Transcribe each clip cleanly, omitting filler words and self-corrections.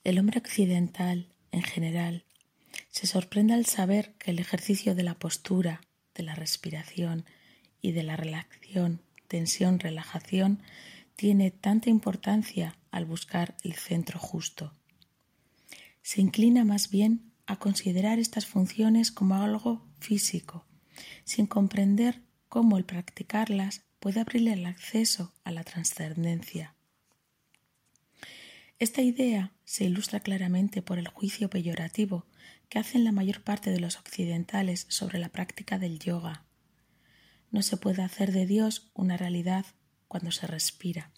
El hombre occidental, en general, se sorprende al saber que el ejercicio de la postura, de la respiración y de la relajación, tensión-relajación, tiene tanta importancia al buscar el centro justo. Se inclina más bien a considerar estas funciones como algo físico, sin comprender cómo el practicarlas puede abrirle el acceso a la trascendencia. Esta idea se ilustra claramente por el juicio peyorativo que hacen la mayor parte de los occidentales sobre la práctica del yoga. No se puede hacer de Dios una realidad cuando se respira.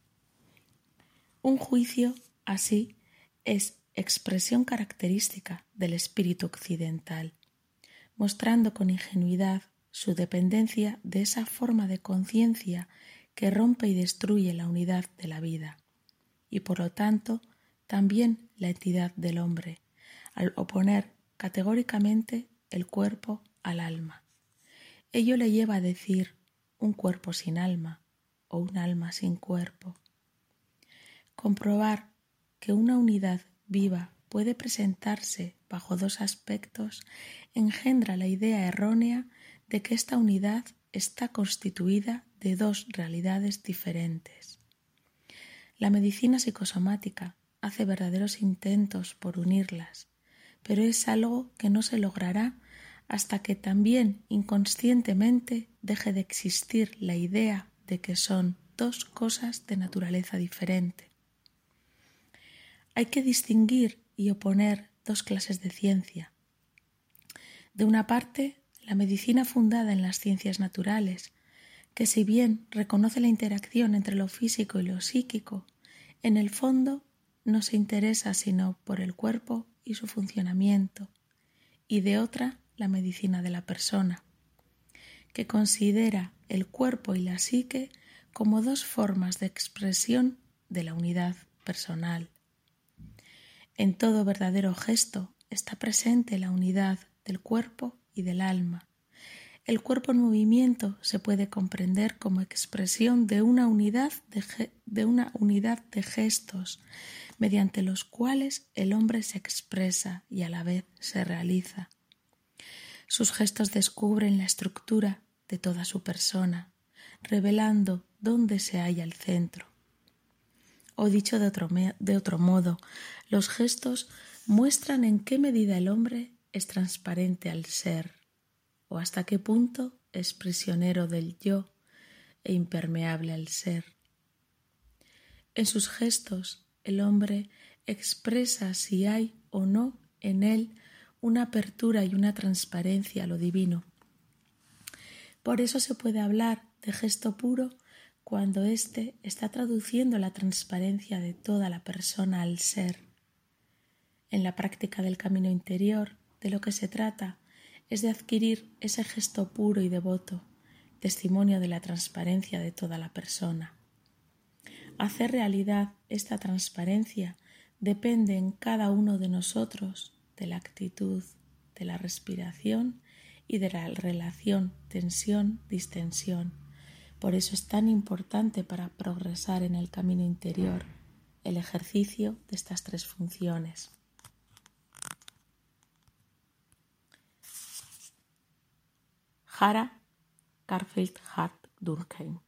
Un juicio así es expresión característica del espíritu occidental, mostrando con ingenuidad su dependencia de esa forma de conciencia que rompe y destruye la unidad de la vida, y por lo tanto también la entidad del hombre, al oponer categóricamente el cuerpo al alma. Ello le lleva a decir un cuerpo sin alma o un alma sin cuerpo. Comprobar que una unidad viva puede presentarse bajo dos aspectos engendra la idea errónea de que esta unidad está constituida de dos realidades diferentes. La medicina psicosomática hace verdaderos intentos por unirlas, pero es algo que no se logrará hasta que también inconscientemente deje de existir la idea de que son dos cosas de naturaleza diferente. Hay que distinguir y oponer dos clases de ciencia. De una parte, la medicina fundada en las ciencias naturales, que si bien reconoce la interacción entre lo físico y lo psíquico, en el fondo no se interesa sino por el cuerpo y su funcionamiento, y de otra, la medicina de la persona, que considera el cuerpo y la psique como dos formas de expresión de la unidad personal. En todo verdadero gesto está presente la unidad del cuerpo y del alma. El cuerpo en movimiento se puede comprender como expresión de una unidad de gestos, mediante los cuales el hombre se expresa y a la vez se realiza. Sus gestos descubren la estructura de toda su persona, revelando dónde se halla el centro. O dicho de otro modo, los gestos muestran en qué medida el hombre es transparente al ser, o hasta qué punto es prisionero del yo e impermeable al ser. En sus gestos, el hombre expresa si hay o no en él una apertura y una transparencia a lo divino. Por eso se puede hablar de gesto puro cuando éste está traduciendo la transparencia de toda la persona al ser. En la práctica del camino interior, de lo que se trata es de adquirir ese gesto puro y devoto, testimonio de la transparencia de toda la persona. Hacer realidad esta transparencia depende en cada uno de nosotros de la actitud, de la respiración y de la relación tensión-distensión. Por eso es tan importante para progresar en el camino interior el ejercicio de estas tres funciones. Hara Garfield Hart Durkheim.